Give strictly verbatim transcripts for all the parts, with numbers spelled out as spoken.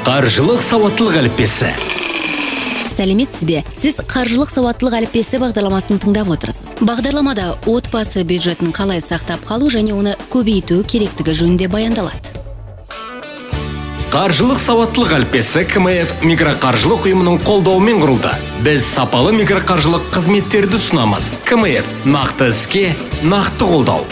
Қаржылық сауаттылық әліппесі. Сәлеметсіз бе? Сіз қаржылық сауаттылық әліппесі бағдарламасын тыңдап отырсыз. Бағдарламада отбасы бюджетін қалай сақтап қалу және оны көбейту керектігі жөнінде баяндалады. Қаржылық сауаттылық әліппесі КМФ микроқаржылық ұйымының қолдауымен құрылды. Біз сапалы микроқаржылық қызметтерді ұсынамыз. КМФ нақты іске, нақты қолдау.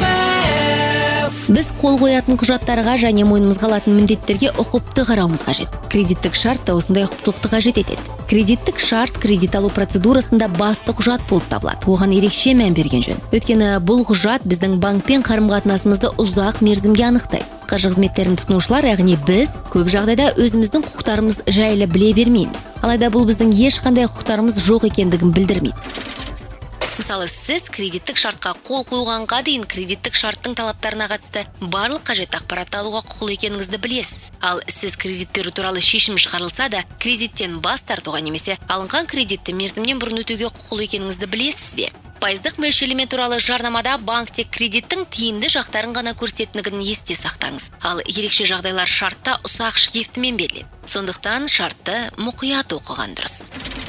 Біз қол қоятын құжаттарға және мойнымызға алатын міндеттерге ұқыпты қарауымыз қажет. Кредиттік шарт та осындай ұқыптылықты қажет етеді. Кредиттік шарт кредит алу процедурасында басты құжат болып табылады. Оған ерекше мән берген жөн. Өйткені бұл құжат біздің банкпен қарым-қатынасымызды ұзақ мерзімге анықтайды. Қаржы қызметтерін тұтынушылар, яғни біз көп жағдайда өзіміздің құқықтарымыз жайлы біле бермейміз. Алайда бұл біздің ешқандай құқықтарымыз жоқ екендігін білдірмейді. Мысалы, сіз кредиттік шартқа қол қойғанға дейін кредиттік шарттың талаптарына қатысты барлық қажетті ақпаратты алуға құқылы екеніңізді білесіз. Ал сіз кредит беру туралы шешім шығарылса да, кредиттен бас тартуға немесе алынған кредитті мерзімнен бұрын өтеуге құқылы екеніңізді білесіз бе? Пайыздық мөлшерлеме туралы жарнамада банк тек кредиттің тиімді жақтарын ғана көрсететіндігін есте сақтаңыз. Ал ерекше жағдайлар шартта ұсақ шрифтімен беріледі. Сондықтан шартты мұқият оқыған дұрыс.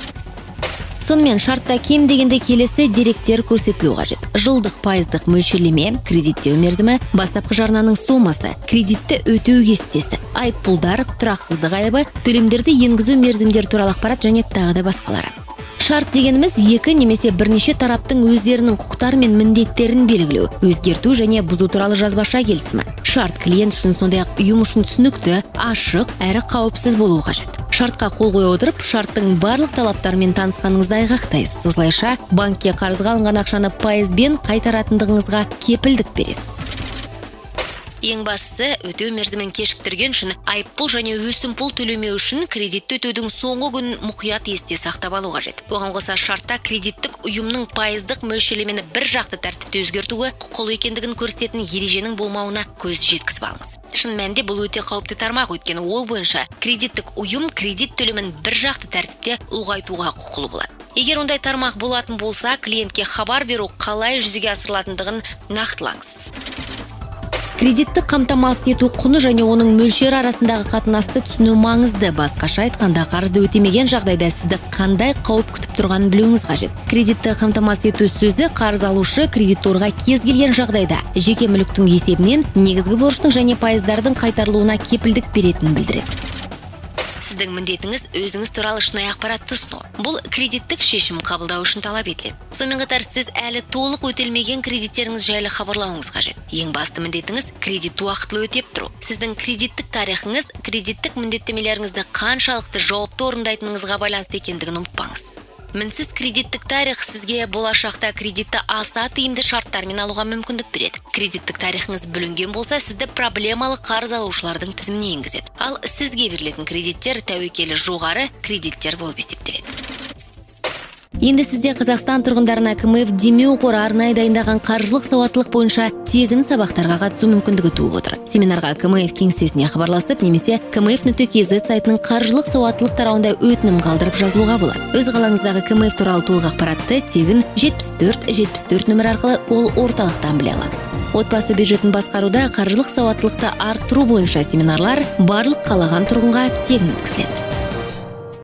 Сонымен шартта кем дегенде келесі деректер көрсетілу қажет. Жылдық пайыздық мөлшерлеме, кредиттеу мерзімі, бастапқы жарнаның сомасы, кредитті өтеу кестесі, айыппұлдар, тұрақсыздық айыбы, төлемдерді енгізу мерзімдер туралы ақпарат және тағы да басқалары. Шарт дегеніміз екі немесе бірнеше тараптың өздерінің құқықтары мен міндеттерін белгілеу, өзгерту және бұзу туралы жазбаша келісімі. Шарт клиент үшін сондай-ақ ұйым үшін түсінікті, ашық әрі қауіпсіз болуы қажет. Шартқа қол қоя отырып, шарттың барлық талаптарымен танысқаныңызды айғақтайсыз. Осылайша банкке қарызға алынған ақшаны пайызбен қайтаратындығыңызға кепілдік бересіз. Ең бастысы, өтеу мерзімін кешіктірген үшін айыппұл және өсімпұл төлемеу үшін кредитті өтеудің соңғы күнін мұқият есте сақтап алу қажет. Оған қоса шартта кредиттік ұйымның пайыздық мөлшерлемені бір жақты тәртіпте өзгертуі құқылы екендігін көрсететін ереженің болмауына көз жеткізіп алыңыз. Шын мәнінде бұл өте қауіпті тармақ, өйткені ол бойынша кредиттік ұйым кредит төлемін бір жақты тәртіпте ұлғайтуға құқылы болады. Егер ондай тармақ болатын болса, клиентке хабар беру қалай жүзеге асырылатындығын нақтылаңыз. Кредитті қамтамасыз ету құны және оның мөлшері арасындағы қатынасты түсіну маңызды. Басқаша айтқанда, қарызды өтемеген жағдайда сізді қандай қауіп күтіп тұрғанын білуіңіз қажет. Кредитті қамтамасыз ету сөзі қарыз алушы кредиторға кез келген жағдайда жеке мүліктің есебінен негізгі борыштың және пайыздардың қайтарылуына кепілдік беретінін білдіреді. Сіздің міндетіңіз өзіңіз туралы шынайы ақпаратты ұсыну. Бұл кредиттік шешім қабылдау үшін талап етіледі. Сонымен қатар сіз әлі толық өтелмеген кредиттеріңіз жайлы хабарлауыңыз қажет. Ең басты міндетіңіз кредитті уақытылы өтеп тұру. Сіздің кредиттік тарихыңыз кредиттік міндеттемелеріңізді қаншалықты жауапты орындайтыныңызға байланысты екендігін ұмытпаңыз. Мінсіз кредиттік тарих сізге болашақта кредитті аса тиімді шарттармен алуға мүмкіндік береді. Кредиттік тарихыңыз бүлінген болса, сізді проблемалы қарыз алушылардың тізіміне енгізеді. Ал сізге берілетін кредиттер тәуекелі жоғары кредиттер болып есептеледі. Енді сізде Қазақстан тұрғындарына КМФ демеу қоры арнайы дайындаған қаржылық сауаттылық бойынша тегін сабақтарға қатысу мүмкіндігі туып отыр. Семинарға КМФ кеңсесіне хабарласып немесе кмф нүкте кз сайтының қаржылық сауаттылық тарауында өтінім қалдырып жазылуға болады. Өз қалаңыздағы КМФ туралы толық ақпаратты тегін жетпіс төрт жетпіс төрт нөмір арқылы ол орталықтан біле аласыз. Отбасы бюджетін басқаруда қаржылық сауаттылықты арттыру бойынша семинарлар барлық қалаған тұрғынға тегін өткізіледі.